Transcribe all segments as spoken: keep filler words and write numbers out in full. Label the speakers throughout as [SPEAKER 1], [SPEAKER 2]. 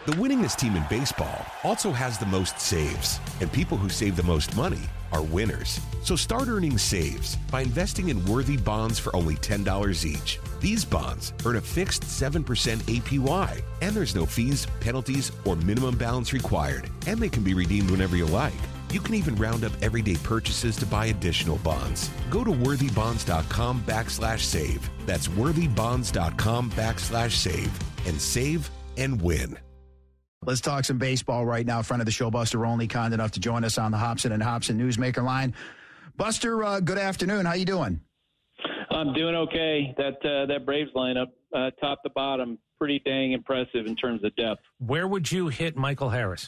[SPEAKER 1] The winningest team in baseball also has the most saves, and people who save the most money are winners. So start earning saves by investing in worthy bonds for only ten dollars each. These bonds earn a fixed seven percent A P Y, and there's no fees, penalties, or minimum balance required, and they can be redeemed whenever you like. You can even round up everyday purchases to buy additional bonds. Go to worthybonds.com backslash save. That's worthybonds.com backslash save and save and win.
[SPEAKER 2] Let's talk some baseball right now. Friend of the show, Buster Olney, kind enough to join us on the Hobson and Hobson Newsmaker line. Buster, uh, good afternoon. How you doing?
[SPEAKER 3] I'm doing okay. That uh, that Braves lineup, uh, top to bottom, pretty dang impressive in terms of depth.
[SPEAKER 4] Where would you hit Michael Harris?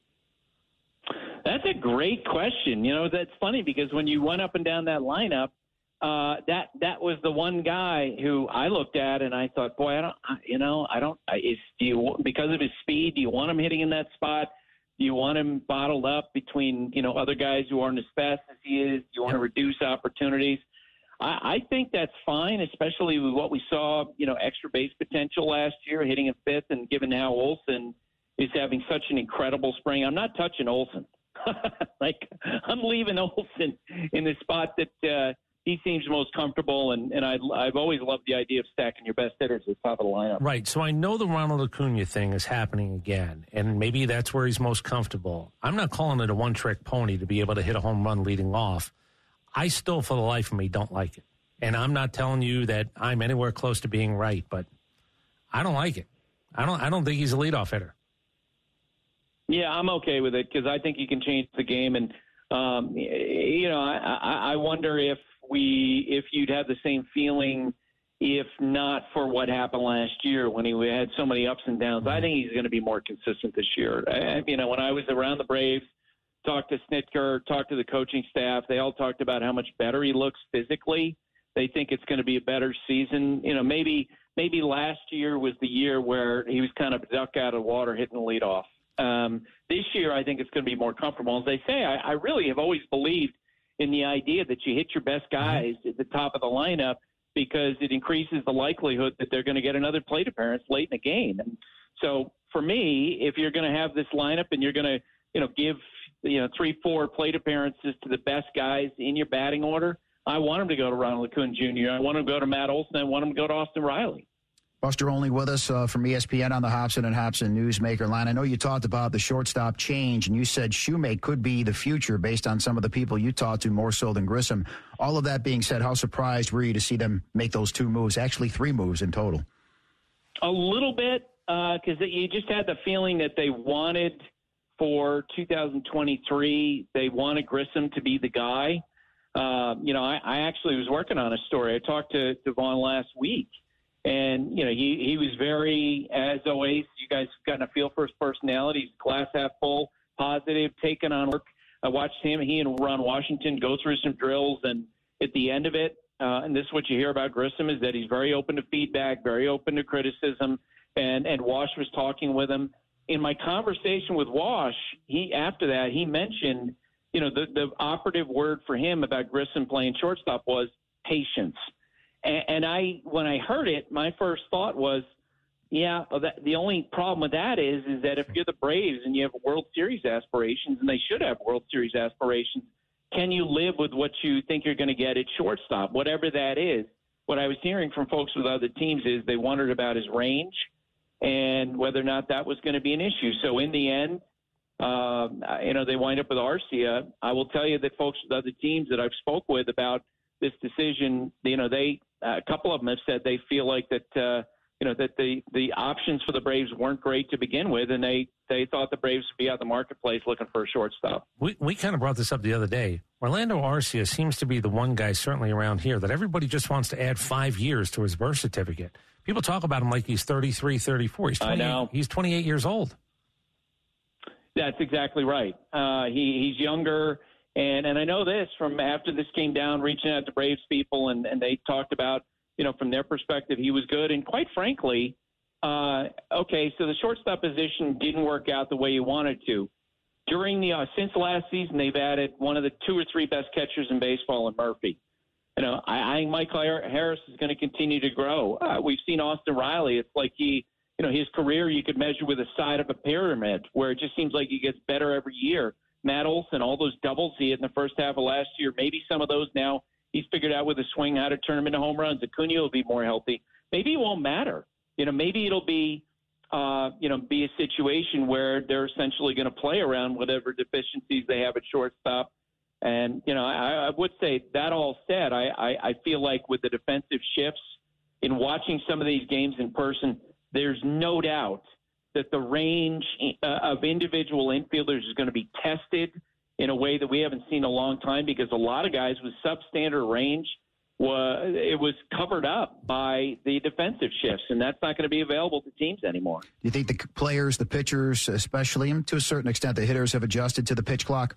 [SPEAKER 3] That's a great question. You know, that's funny because when you went up and down that lineup, uh, that that was the one guy who I looked at and I thought, boy, I don't, you know, I don't. Is do you because of his speed? Do you want him hitting in that spot? Do you want him bottled up between you know other guys who aren't as fast as he is? Do you want to reduce opportunities? I, I think that's fine, especially with what we saw, you know, extra base potential last year, hitting in fifth, and given how Olsen is having such an incredible spring. I'm not touching Olsen. like I'm leaving Olsen in the spot that uh, he seems most comfortable, and, and I, I've always loved the idea of stacking your best hitters at the top of the lineup.
[SPEAKER 4] Right, so I know the Ronald Acuna thing is happening again, and maybe that's where he's most comfortable. I'm not calling it a one-trick pony to be able to hit a home run leading off. I still, for the life of me, don't like it. And I'm not telling you that I'm anywhere close to being right, but I don't like it. I don't I don't think he's a leadoff hitter.
[SPEAKER 3] Yeah, I'm okay with it because I think he can change the game. And, um, you know, I, I, I wonder if we, if you'd have the same feeling if not for what happened last year when he had so many ups and downs. I think he's going to be more consistent this year. I, you know, when I was around the Braves, talked to Snitker, talked to the coaching staff, they all talked about how much better he looks physically. They think it's going to be a better season. You know, maybe maybe last year was the year where he was kind of duck out of water hitting the leadoff. Um, this year, I think it's going to be more comfortable. As they say, I, I really have always believed in the idea that you hit your best guys at the top of the lineup because it increases the likelihood that they're going to get another plate appearance late in the game. And so for me, if you're going to have this lineup and you're going to, you know, give, you know, three, four plate appearances to the best guys in your batting order, I want him to go to Ronald Acuna Junior I want him to go to Matt Olson. I want him to go to Austin Riley.
[SPEAKER 2] Buster Olney with us uh, from E S P N on the Hobson and Hobson Newsmaker line. I know you talked about the shortstop change, and you said Shoemake could be the future based on some of the people you talked to more so than Grissom. All of that being said, how surprised were you to see them make those two moves, actually three moves in total?
[SPEAKER 3] A little bit, because uh, you just had the feeling that they wanted for two thousand twenty-three, they wanted Grissom to be the guy. Uh, you know, I, I actually was working on a story. I talked to Devon last week. And, you know, he, he was very, as always, you guys have gotten a feel for his personality. He's glass half full, positive, taking on work. I watched him, he and Ron Washington go through some drills. And at the end of it, uh, and this is what you hear about Grissom, is that he's very open to feedback, very open to criticism. And, and Wash was talking with him. In my conversation with Wash, he after that, he mentioned, you know, the, the operative word for him about Grissom playing shortstop was patience. And I, when I heard it, my first thought was, yeah, that, the only problem with that is, is that if you're the Braves and you have World Series aspirations, and they should have World Series aspirations, can you live with what you think you're going to get at shortstop, whatever that is? What I was hearing from folks with other teams is they wondered about his range and whether or not that was going to be an issue. So in the end, uh, you know, they wind up with Arcia. I will tell you that folks with other teams that I've spoke with about this decision, you know, they a couple of them have said they feel like that, uh, you know, that the, the options for the Braves weren't great to begin with, and they, they thought the Braves would be out the marketplace looking for a shortstop.
[SPEAKER 4] We we kind of brought this up the other day. Orlando Arcia seems to be the one guy, certainly around here, that everybody just wants to add five years to his birth certificate. People talk about him like he's thirty-three, thirty-four. He's
[SPEAKER 3] I know.
[SPEAKER 4] He's twenty-eight years old.
[SPEAKER 3] That's exactly right. Uh, he, he's younger. And and I know this from after this came down, reaching out to Braves people, and, and they talked about, you know, from their perspective, he was good. And quite frankly, uh, okay, so the shortstop position didn't work out the way you wanted to. During the uh, since last season, they've added one of the two or three best catchers in baseball in Murphy. You know, I, I think Michael Harris is going to continue to grow. Uh, we've seen Austin Riley. It's like he, you you know, his career you could measure with a side of a pyramid, where it just seems like he gets better every year. Matt Olson, all those doubles he had in the first half of last year, maybe some of those now he's figured out with a swing how to turn them into home runs. Acuna will be more healthy. Maybe it won't matter. You know, maybe it'll be, uh, you know, be a situation where they're essentially going to play around whatever deficiencies they have at shortstop. And, you know, I, I would say that all said, I, I, I feel like with the defensive shifts, in watching some of these games in person, there's no doubt that the range uh, of individual infielders is going to be tested in a way that we haven't seen in a long time, because a lot of guys with substandard range, was, it was covered up by the defensive shifts, and that's not going to be available to teams anymore.
[SPEAKER 2] Do you think the players, the pitchers especially, and to a certain extent the hitters, have adjusted to the pitch clock?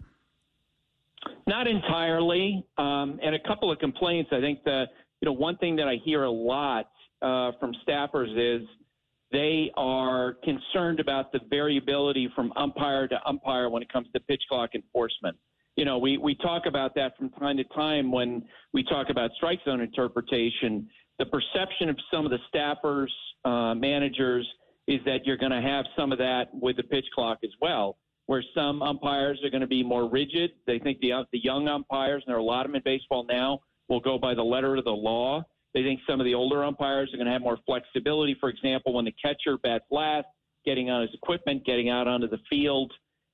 [SPEAKER 3] Not entirely, um, and a couple of complaints. I think the you know one thing that I hear a lot uh, from staffers is they are concerned about the variability from umpire to umpire when it comes to pitch clock enforcement. You know, we, we talk about that from time to time when we talk about strike zone interpretation. The perception of some of the staffers, uh, managers, is that you're going to have some of that with the pitch clock as well, where some umpires are going to be more rigid. They think the, the young umpires, and there are a lot of them in baseball now, will go by the letter of the law. They think some of the older umpires are going to have more flexibility. For example, when the catcher bats last, getting on his equipment, getting out onto the field.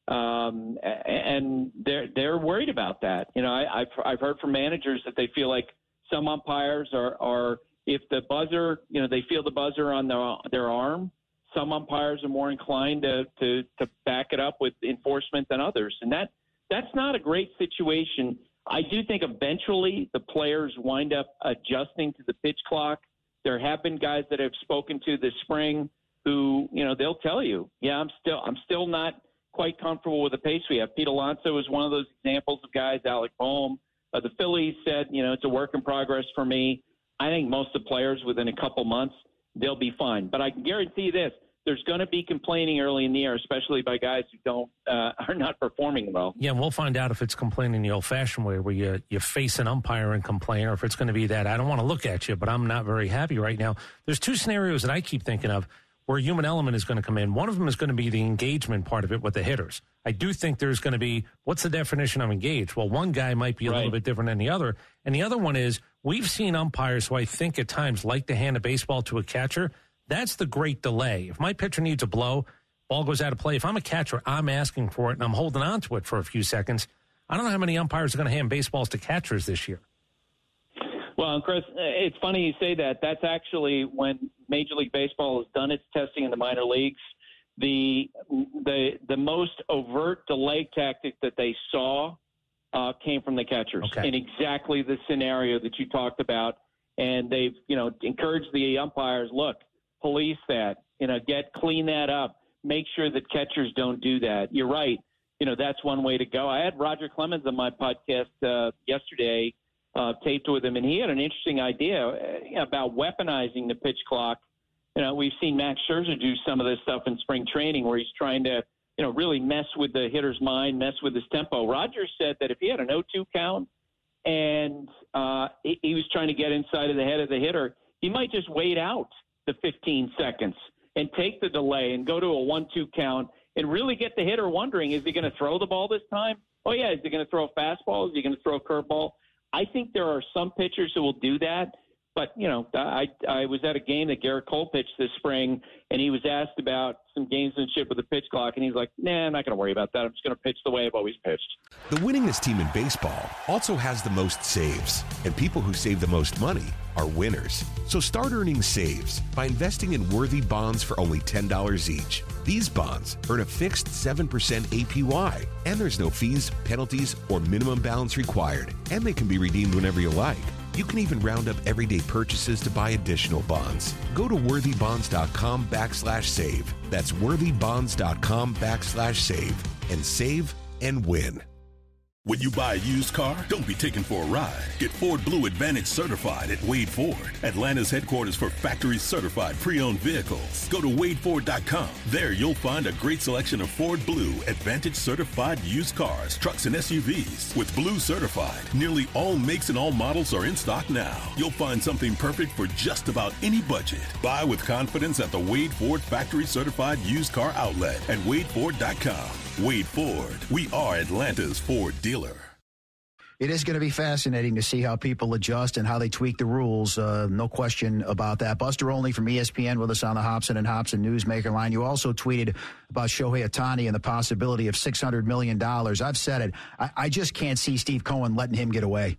[SPEAKER 3] Um, and they're they're worried about that. You know, I, I've I've heard from managers that they feel like some umpires are, are if the buzzer, you know, they feel the buzzer on their their arm. Some umpires are more inclined to, to to back it up with enforcement than others, and that that's not a great situation. I do think eventually the players wind up adjusting to the pitch clock. There have been guys that I've spoken to this spring who, you know, they'll tell you, yeah, I'm still I'm still not quite comfortable with the pace we have. Pete Alonso is one of those examples of guys. Alec Boehm, uh, the Phillies said, you know, it's a work in progress for me. I think most of the players within a couple months, they'll be fine. But I can guarantee this. There's going to be complaining early in the year, especially by guys who don't uh, are not performing well.
[SPEAKER 4] Yeah, and we'll find out if it's complaining the old-fashioned way, where you you face an umpire and complain, or if it's going to be that I don't want to look at you, but I'm not very happy right now. There's two scenarios that I keep thinking of where a human element is going to come in. One of them is going to be the engagement part of it with the hitters. I do think there's going to be, what's the definition of engaged? Well, one guy might be a right. little bit different than the other, and the other one is we've seen umpires who I think at times like to hand a baseball to a catcher. That's the great delay. If my pitcher needs a blow, ball goes out of play. If I'm a catcher, I'm asking for it, and I'm holding on to it for a few seconds. I don't know how many umpires are going to hand baseballs to catchers this year.
[SPEAKER 3] Well, Chris, it's funny you say that. That's actually when Major League Baseball has done its testing in the minor leagues. The the the most overt delay tactic that they saw uh, came from the catchers
[SPEAKER 4] okay.
[SPEAKER 3] in exactly the scenario that you talked about. And they've, you know, encouraged the umpires, look, police that, you know, get clean that up. Make sure that catchers don't do that. You're right. You know, that's one way to go. I had Roger Clemens on my podcast uh, yesterday, uh, taped with him, and he had an interesting idea about weaponizing the pitch clock. You know, we've seen Max Scherzer do some of this stuff in spring training where he's trying to, you know, really mess with the hitter's mind, mess with his tempo. Roger said that if he had an oh two count and uh, he, he was trying to get inside of the head of the hitter, he might just wait out the fifteen seconds and take the delay and go to a one two count and really get the hitter wondering, is he going to throw the ball this time? Oh, yeah, is he going to throw a fastball? Is he going to throw a curveball? I think there are some pitchers who will do that. But, you know, I I was at a game that Garrett Cole pitched this spring, and he was asked about some gamesmanship with the pitch clock, and he's like, nah, I'm not going to worry about that. I'm just going to pitch the way I've always pitched.
[SPEAKER 1] The winningest team in baseball also has the most saves, and people who save the most money are winners. So start earning saves by investing in worthy bonds for only ten dollars each. These bonds earn a fixed seven percent A P Y, and there's no fees, penalties, or minimum balance required, and they can be redeemed whenever you like. You can even round up everyday purchases to buy additional bonds. Go to worthybonds.com backslash save. That's worthybonds.com backslash save and save and win.
[SPEAKER 5] When you buy a used car, don't be taken for a ride. Get Ford Blue Advantage certified at Wade Ford, Atlanta's headquarters for factory-certified pre-owned vehicles. Go to wade ford dot com. There you'll find a great selection of Ford Blue Advantage certified used cars, trucks, and S U Vs. With Blue certified, nearly all makes and all models are in stock now. You'll find something perfect for just about any budget. Buy with confidence at the Wade Ford factory-certified used car outlet at wade ford dot com. Wade Ford. We are Atlanta's Ford dealer.
[SPEAKER 2] It is going to be fascinating to see how people adjust and how they tweak the rules. Uh, no question about that. Buster Olney from E S P N with us on the Hobson and Hobson Newsmaker line. You also tweeted about Shohei Ohtani and the possibility of six hundred million dollars. I've said it. I, I just can't see Steve Cohen letting him get away.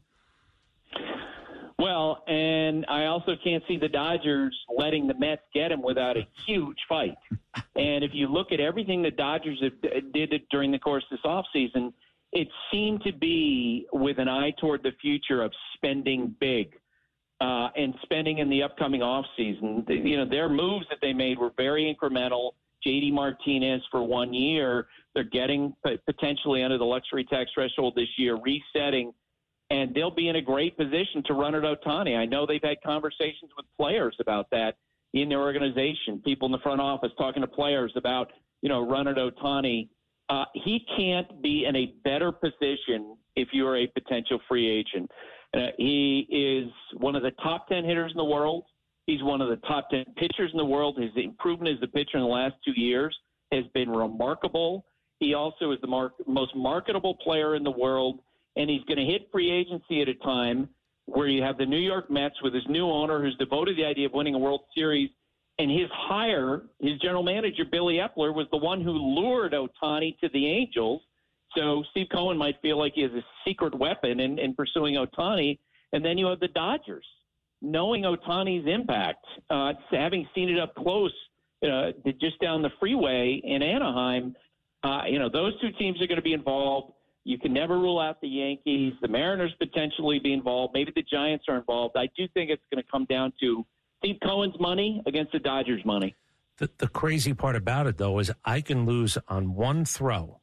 [SPEAKER 3] Well, and I also can't see the Dodgers letting the Mets get him without a huge fight. And if you look at everything the Dodgers have, did during the course of this offseason, it seemed to be with an eye toward the future of spending big uh, and spending in the upcoming offseason. You know, their moves that they made were very incremental. J D Martinez for one year. They're getting potentially under the luxury tax threshold this year, resetting. And they'll be in a great position to run at Ohtani. I know they've had conversations with players about that in their organization, people in the front office talking to players about, you know, run at Ohtani. Uh, he can't be in a better position if you're a potential free agent. Uh, he is one of the top ten hitters in the world. He's one of the top ten pitchers in the world. His improvement as a pitcher in the last two years has been remarkable. He also is the mar- most marketable player in the world. And he's going to hit free agency at a time where you have the New York Mets with his new owner who's devoted to the idea of winning a World Series. And his hire, his general manager, Billy Epler, was the one who lured Ohtani to the Angels. So Steve Cohen might feel like he has a secret weapon in, in pursuing Ohtani. And then you have the Dodgers, knowing Ohtani's impact, uh, having seen it up close uh, just down the freeway in Anaheim. Uh, you know, those two teams are going to be involved. You can never rule out the Yankees, the Mariners potentially be involved. Maybe the Giants are involved. I do think it's going to come down to Steve Cohen's money against the Dodgers' money.
[SPEAKER 4] The, the crazy part about it, though, is I can lose on one throw.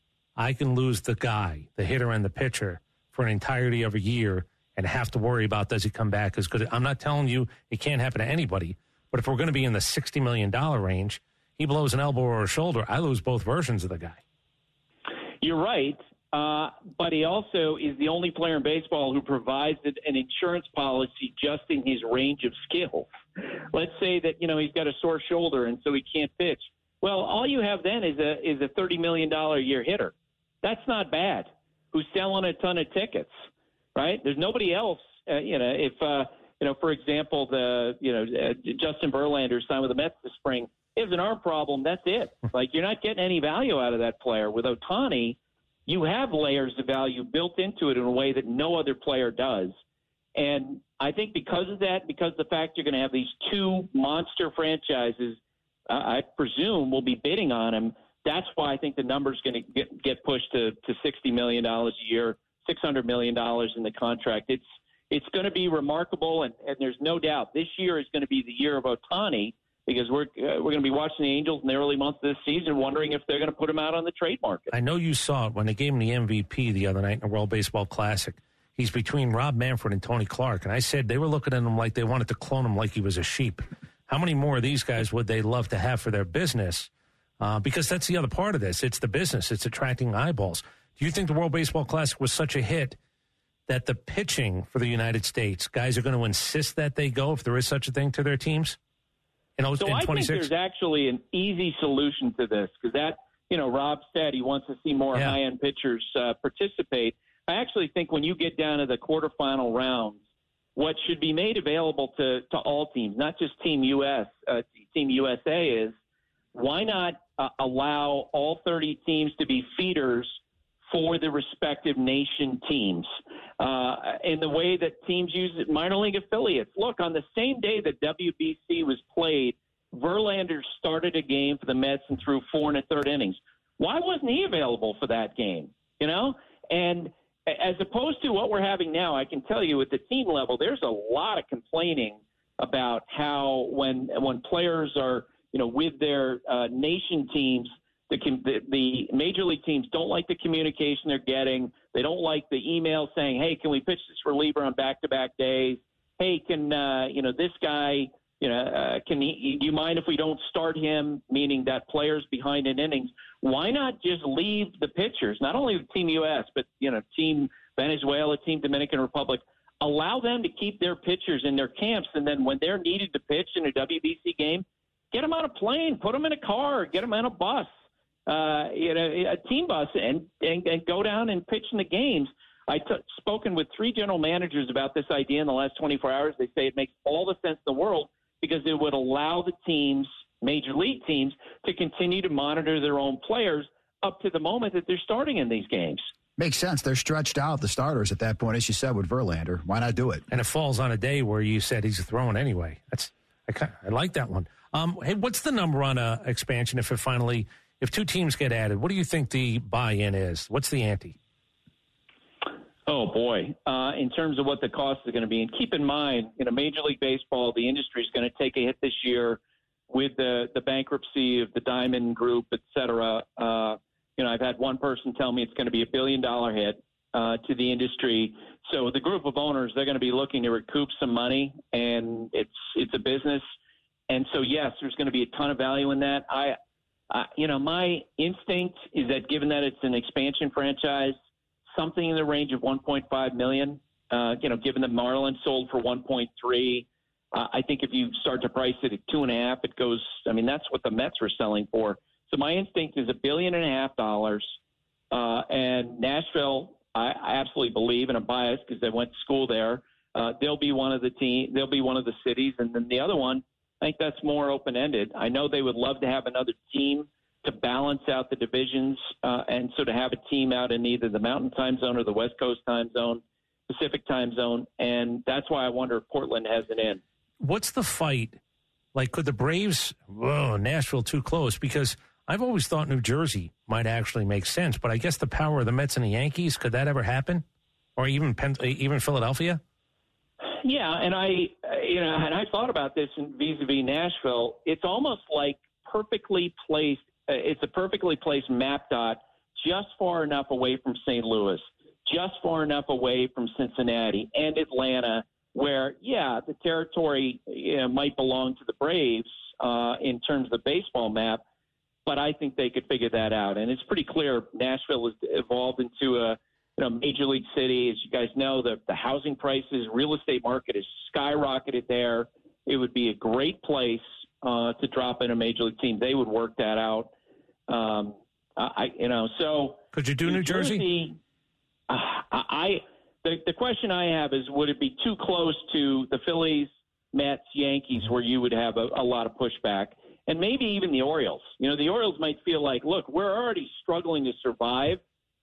[SPEAKER 4] I can lose the guy, the hitter and the pitcher, for an entirety of a year and have to worry about does he come back as good. I'm not telling you it can't happen to anybody, but if we're going to be in the sixty million dollars range, he blows an elbow or a shoulder, I lose both versions of the guy.
[SPEAKER 3] You're right. Uh, but he also is the only player in baseball who provides an insurance policy just in his range of skills. Let's say that, you know, he's got a sore shoulder and so he can't pitch. Well, all you have then is a is a thirty million dollars a year hitter. That's not bad. Who's selling a ton of tickets, right? There's nobody else. Uh, you know, if, uh, you know, for example, the, you know, uh, Justin Verlander signed with the Mets this spring. He has an arm problem. That's it. Like, you're not getting any value out of that player. With Ohtani, you have layers of value built into it in a way that no other player does. And I think because of that, because of the fact you're going to have these two monster franchises, uh, I presume will be bidding on him, that's why I think the number's going to get, get pushed to, to sixty million dollars a year, six hundred million dollars in the contract. It's it's going to be remarkable, and, and there's no doubt this year is going to be the year of Ohtani, because we're uh, we're going to be watching the Angels in the early months of this season, wondering if they're going to put him out on the trade market.
[SPEAKER 4] I know you saw it when they gave him the M V P the other night in the World Baseball Classic. He's between Rob Manfred and Tony Clark, and I said they were looking at him like they wanted to clone him like he was a sheep. How many more of these guys would they love to have for their business? Uh, because that's the other part of this. It's the business. It's attracting eyeballs. Do you think the World Baseball Classic was such a hit that the pitching for the United States, guys are going to insist that they go, if there is such a thing, to their teams? In,
[SPEAKER 3] so
[SPEAKER 4] in
[SPEAKER 3] I think there's actually an easy solution to this, because that, you know, Rob said he wants to see more yeah. high-end pitchers uh, participate. I actually think when you get down to the quarterfinal rounds, what should be made available to, to all teams, not just Team U S, uh, Team U S A, is why not uh, allow all thirty teams to be feeders for the respective nation teams uh, in the way that teams use minor league affiliates. Look, on the same day that W B C was played, Verlander started a game for the Mets and threw four and a third innings. Why wasn't he available for that game? You know, and as opposed to what we're having now, I can tell you at the team level, there's a lot of complaining about how when when players are, you know, with their uh, nation teams, The, the the major league teams don't like the communication they're getting. They don't like the email saying, "Hey, can we pitch this reliever on back-to-back days? Hey, can uh, you know this guy? You know, uh, can he? Do you mind if we don't start him?" Meaning that players behind in innings. Why not just leave the pitchers, not only the Team U S, but you know, Team Venezuela, Team Dominican Republic, allow them to keep their pitchers in their camps, and then when they're needed to pitch in a W B C game, get them on a plane, put them in a car, get them on a bus. Uh, you know, a team bus, and, and, and go down and pitch in the games. I've t- spoken with three general managers about this idea in the last twenty-four hours. They say it makes all the sense in the world because it would allow the teams, major league teams, to continue to monitor their own players up to the moment that they're starting in these games.
[SPEAKER 2] Makes sense. They're stretched out, the starters, at that point, as you said, with Verlander. Why not do it?
[SPEAKER 4] And it falls on a day where you said he's throwing anyway. That's I, kind of, I like that one. Um, hey, what's the number on uh, expansion if it finally – if two teams get added, what do you think the buy-in is? What's the ante?
[SPEAKER 3] Oh, boy. Uh, in terms of what the cost is going to be. And keep in mind, you know, Major League Baseball, the industry is going to take a hit this year with the, the bankruptcy of the Diamond Group, et cetera. Uh, you know, I've had one person tell me it's going to be a billion-dollar hit uh, to the industry. So the group of owners, they're going to be looking to recoup some money, and it's it's a business. And so, yes, there's going to be a ton of value in that. I – Uh, you know, my instinct is that given that it's an expansion franchise, something in the range of one point five million dollars, uh, you know, given the Marlins sold for one point three, uh, I think if you start to price it at two and a half, it goes, I mean, that's what the Mets were selling for. So my instinct is a billion and a half dollars. Uh, and Nashville, I, I absolutely believe, and I'm biased because I went to school there, uh, they'll be one of the team, they'll be one of the cities. And then the other one, I think that's more open-ended. I know they would love to have another team to balance out the divisions, uh, and so to have a team out in either the Mountain Time Zone or the West Coast Time Zone, Pacific Time Zone, and that's why I wonder if Portland has an in.
[SPEAKER 4] What's the fight? Like, could the Braves, whoa, Nashville too close? Because I've always thought New Jersey might actually make sense, but I guess the power of the Mets and the Yankees, could that ever happen? Or even Penn, even Philadelphia?
[SPEAKER 3] Yeah, and I, you know, and I thought about this in vis-a-vis Nashville. It's almost like perfectly placed. Uh, it's a perfectly placed map dot, just far enough away from Saint Louis, just far enough away from Cincinnati and Atlanta, where yeah, the territory you know, might belong to the Braves uh, in terms of the baseball map, but I think they could figure that out. And it's pretty clear Nashville has evolved into a You know, major league city. As you guys know, the, the housing prices, real estate market is skyrocketed there. It would be a great place uh, to drop in a major league team. They would work that out. Um, I, you know, so
[SPEAKER 4] could you do New, New Jersey?
[SPEAKER 3] Jersey uh, I the, the question I have is, would it be too close to the Phillies, Mets, Yankees, where you would have a, a lot of pushback, and maybe even the Orioles? You know, the Orioles might feel like, look, we're already struggling to survive.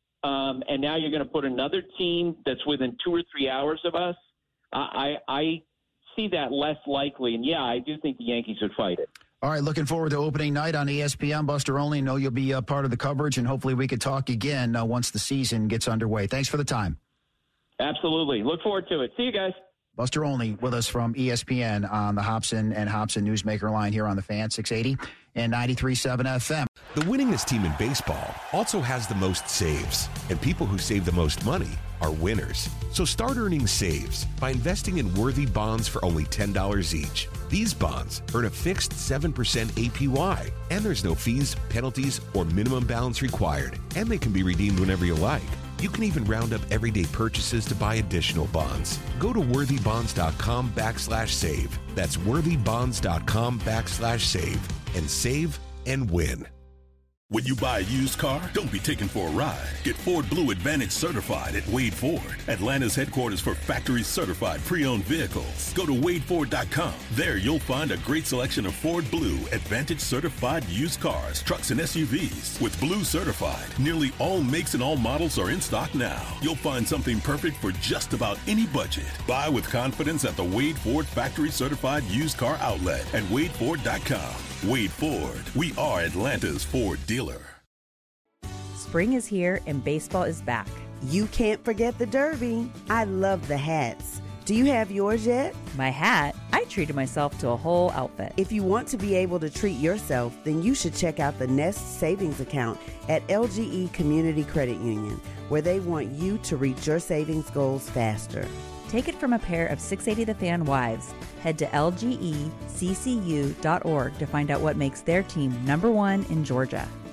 [SPEAKER 3] Um, and now you're going to put another team that's within two or three hours of us. I, I see that less likely. And, yeah, I do think the Yankees would fight it.
[SPEAKER 2] All right, looking forward to opening night on E S P N. Buster Olney, know you'll be a part of the coverage, and hopefully we could talk again uh, once the season gets underway. Thanks for the time.
[SPEAKER 3] Absolutely. Look forward to it. See you guys.
[SPEAKER 2] Buster Olney with us from E S P N on the Hobson and Hobson Newsmaker line here on the Fan, six eighty and ninety-three point seven F M.
[SPEAKER 1] The winningest team in baseball also has the most saves, and people who save the most money are winners. So start earning saves by investing in worthy bonds for only ten dollars each. These bonds earn a fixed seven percent A P Y, and there's no fees, penalties, or minimum balance required, and they can be redeemed whenever you like. You can even round up everyday purchases to buy additional bonds. Go to worthybonds.com backslash save. That's worthybonds.com backslash save and save and win.
[SPEAKER 5] When you buy a used car, don't be taken for a ride. Get Ford Blue Advantage certified at Wade Ford, Atlanta's headquarters for factory certified pre-owned vehicles. Go to wade ford dot com. There you'll find a great selection of Ford Blue Advantage certified used cars, trucks, and S U Vs. With Blue certified, nearly all makes and all models are in stock now. You'll find something perfect for just about any budget. Buy with confidence at the Wade Ford factory certified used car outlet at wade ford dot com. Wade Ford, we are Atlanta's Ford dealer.
[SPEAKER 6] Spring is here and baseball is back.
[SPEAKER 7] You can't forget the Derby. I love the hats. Do you have yours yet?
[SPEAKER 6] My hat? I treated myself to a whole outfit.
[SPEAKER 7] If you want to be able to treat yourself, then you should check out the Nest Savings Account at L G E Community Credit Union, where they want you to reach your savings goals faster.
[SPEAKER 6] Take it from a pair of six eighty The Fan wives. Head to L G E C C U dot org to find out what makes their team number one in Georgia.